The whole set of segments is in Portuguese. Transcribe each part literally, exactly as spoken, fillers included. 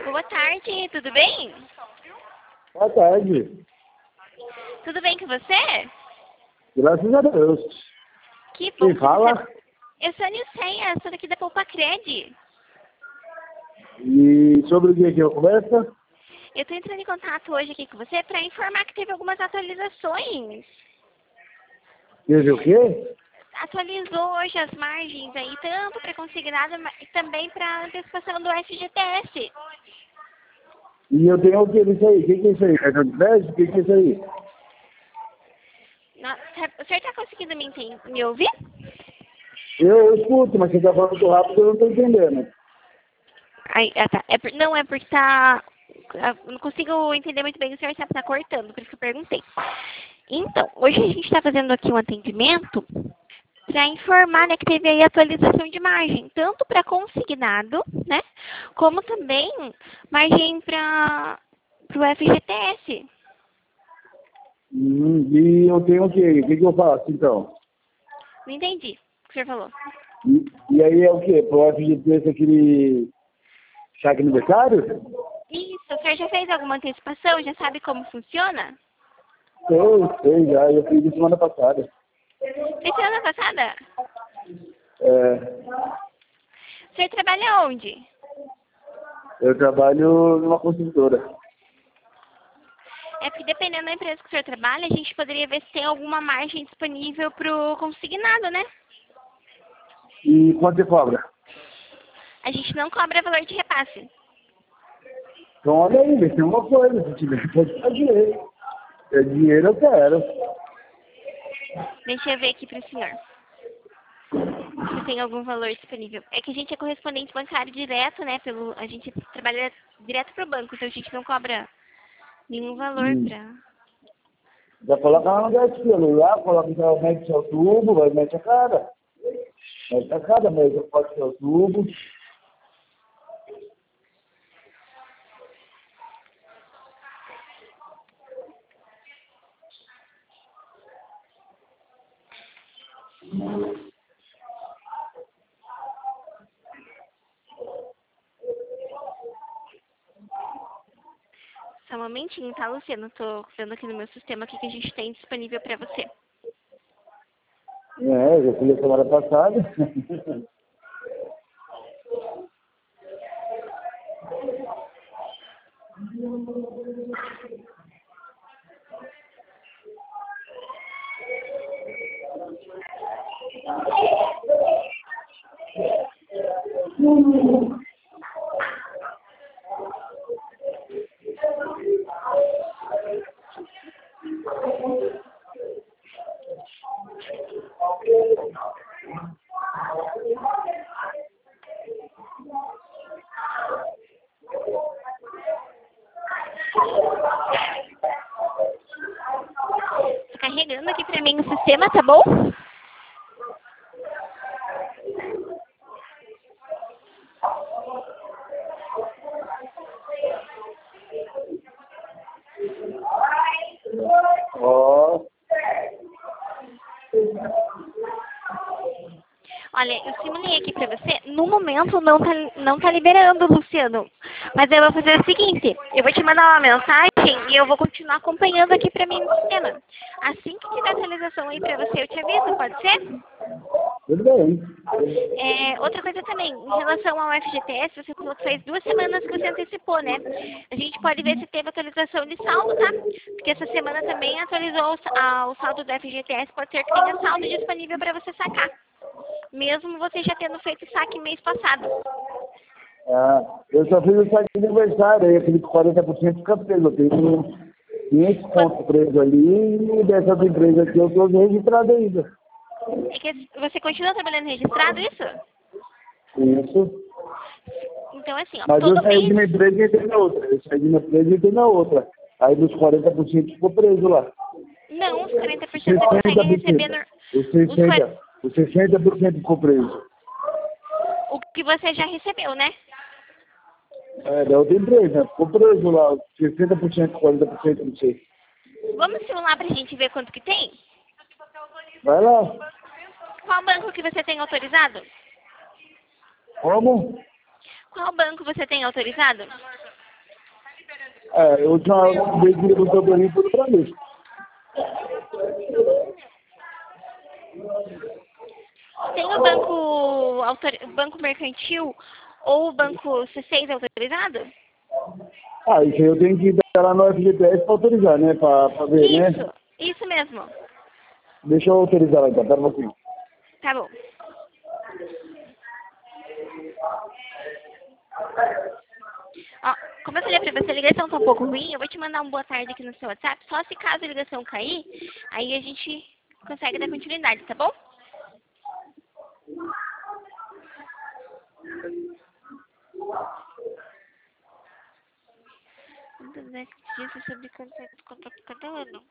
Boa tarde, tudo bem? Boa tarde. Tudo bem com você? Graças a Deus. Que bom. Quem fala? Você... Eu sou a Nilceia, sou daqui da Poupa Cred. E sobre o que que eu converso? Eu estou entrando em contato hoje aqui com você para informar que teve algumas atualizações. Teve o quê? Atualizou hoje as margens aí, tanto para consignado e também para antecipação do F G T S. E eu tenho o que nisso aí? O que que é isso aí? Cartão de crédito? O que que é isso aí? Nossa, o senhor está conseguindo me, enten- me ouvir? Eu escuto, mas você está falando muito rápido, eu não estou entendendo. Ai, ah, tá. É por- não, é porque tá... Eu não consigo entender muito bem, o senhor sempre está cortando, por isso que eu perguntei. Então, hoje a gente está fazendo aqui um atendimento para informar, né, que teve aí atualização de margem, tanto para consignado, né, como também margem para o F G T S. Hum, e eu tenho o quê? O que que eu faço, então? Não entendi o que o senhor falou. E, e aí é o quê? Pro F G T S aquele cheque aniversário? Isso, o senhor já fez alguma antecipação? Já sabe como funciona? Sei, sei, já. Eu fiz isso semana passada. Fez semana passada? É, O senhor trabalha onde? eu trabalho numa construtora. É porque dependendo da empresa que o senhor trabalha, a gente poderia ver se tem alguma margem disponível para o consignado, né? E quanto você cobra? A gente não cobra valor de repasse. Então olha aí, vê se tem uma coisa. Se tiver, pode fazer. É dinheiro, eu quero. Deixa eu ver aqui para o senhor. Se tem algum valor disponível. É que a gente é correspondente bancário direto, né? Pelo, a gente trabalha direto para o banco, então a gente não cobra nenhum valor Hum. para... Já coloca lá no gatilho, lá, coloca o mete seu tubo, vai mete a cara. Mete a cara, mete pode seu tubo. Só um momentinho, tá, Luciano? Tô vendo aqui no meu sistema o que que a gente tem disponível para você. É, já fui a semana passada. Tá carregando aqui para mim o sistema, tá bom? Ó, Olha, eu simulei aqui pra você. No momento não tá, não tá liberando, Luciano. Mas eu vou fazer o seguinte. Eu vou te mandar uma mensagem e eu vou continuar acompanhando aqui pra mim no sistema. Assim que tiver atualização aí pra você, eu te aviso, pode ser? tudo bem. É, outra coisa também, em relação ao F G T S, você falou que faz duas semanas que você antecipou, né? A gente pode ver se teve atualização de saldo, tá? Porque essa semana também atualizou o, sa- ah, o saldo do F G T S, pode ser que tenha saldo disponível para você sacar. Mesmo você já tendo feito o saque mês passado. Ah, eu só fiz o saque de aniversário, aí aquele quarenta por cento fica preso. Eu tenho quinhentos pontos presos ali e dessa outra empresa aqui eu estou registrado ainda. É que você continua trabalhando registrado, isso? Isso. Então, assim, ó, Mas eu todo saí de uma mês... empresa e entrei na outra. Eu saí de uma empresa e entrei na outra. Aí dos quarenta por cento ficou preso lá. Não, os quarenta por cento você consegue receber... No, Os os, qua- sessenta, os sessenta por cento ficou preso. o que você já recebeu, né? É, da outra empresa, ficou preso lá, sessenta por cento, quarenta por cento, não sei. Vamos simular pra gente ver quanto que tem? Vai lá. Qual banco que você tem autorizado? Como? Qual banco você tem autorizado? É, a última vez que ele botou pra mim foi pra mim. Tem o banco, autor... banco mercantil ou o banco C seis autorizado? Ah, isso aí eu tenho que ir lá no F G T S pra autorizar, né? Pra, pra ver, Isso, né? isso mesmo. Deixa eu autorizar lá então, pera um pouquinho. Tá bom. Ó, como eu falei pra você, a ligação tá um pouco ruim, eu vou te mandar um boa tarde aqui no seu WhatsApp, só se caso a ligação cair, aí a gente consegue dar continuidade, tá bom? Quantas vezes disse sobre conceito de contrato cada ano?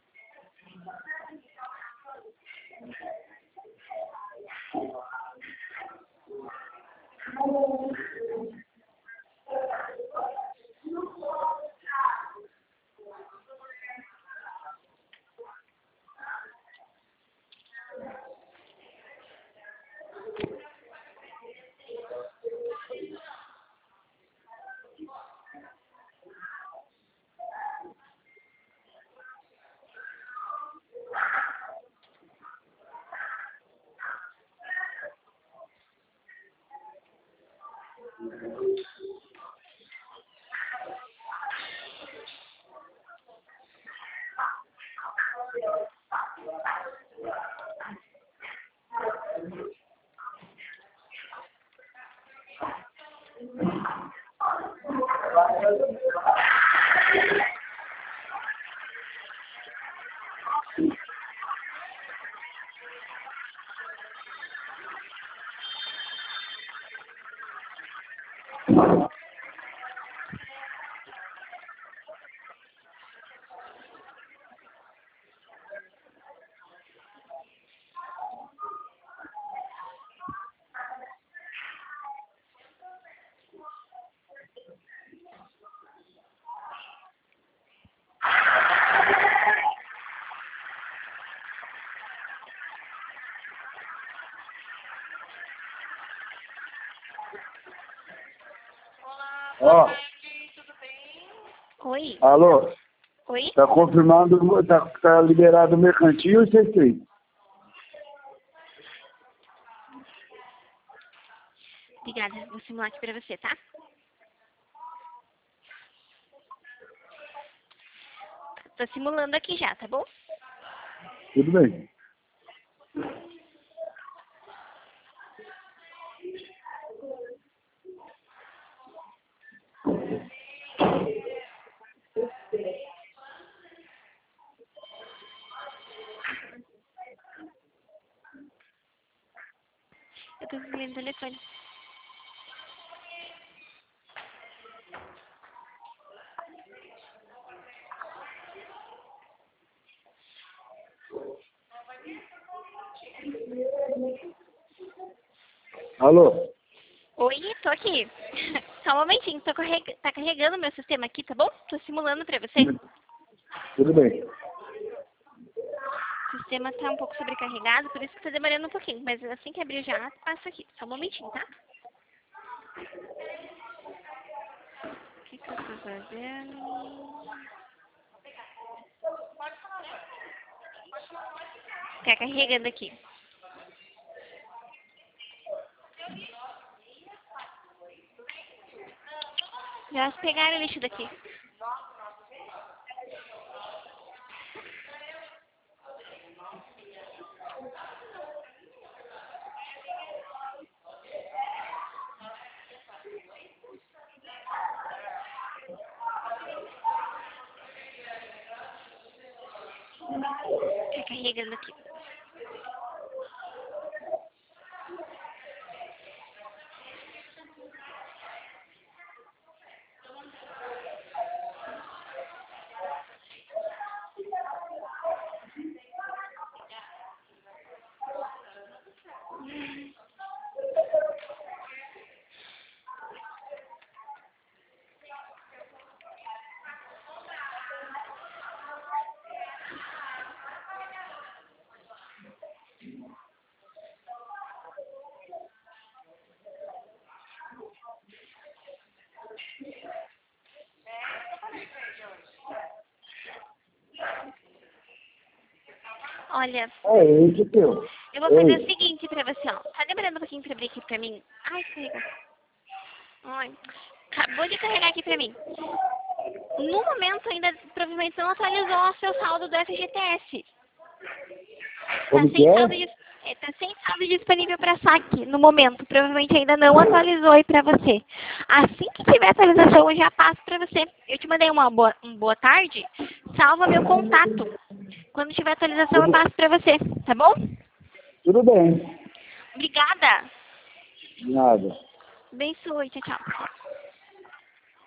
Ó, Oi? alô, Oi? tá confirmado, tá, tá liberado o mercantil e C seis. Obrigada, vou simular aqui pra você, tá? Tô simulando aqui já, tá bom? Tudo bem. Eu tô desligando o telefone. Alô? Oi, tô aqui. Só um momentinho, tô carreg... tá carregando meu sistema aqui, tá bom? Tô simulando pra você. Tudo bem. O sistema tá um pouco sobrecarregado, por isso que tá demorando um pouquinho. Mas assim que abrir já, passa aqui. Só um momentinho, tá? O que que eu tô fazendo? Tá carregando aqui. Já pegaram o lixo daqui. Tá carregando aqui. Olha, É, esse teu. eu vou fazer Ei. o seguinte pra você, ó. Tá demorando um pouquinho pra abrir aqui pra mim? Ai, carregou. Ai, acabou de carregar aqui pra mim. No momento ainda provavelmente não atualizou o seu saldo do F G T S. Tá Como que sem é? saldo, dis- é, tá sem saldo disponível para saque no momento. Provavelmente ainda não atualizou aí para você. Assim que tiver atualização, eu já passo para você. Eu te mandei uma boa, um boa tarde. Salva meu contato. Quando tiver atualização, eu Tudo, passo para você. Tá bom? tudo bem. Obrigada. De nada. Abençoe. Tchau, tchau.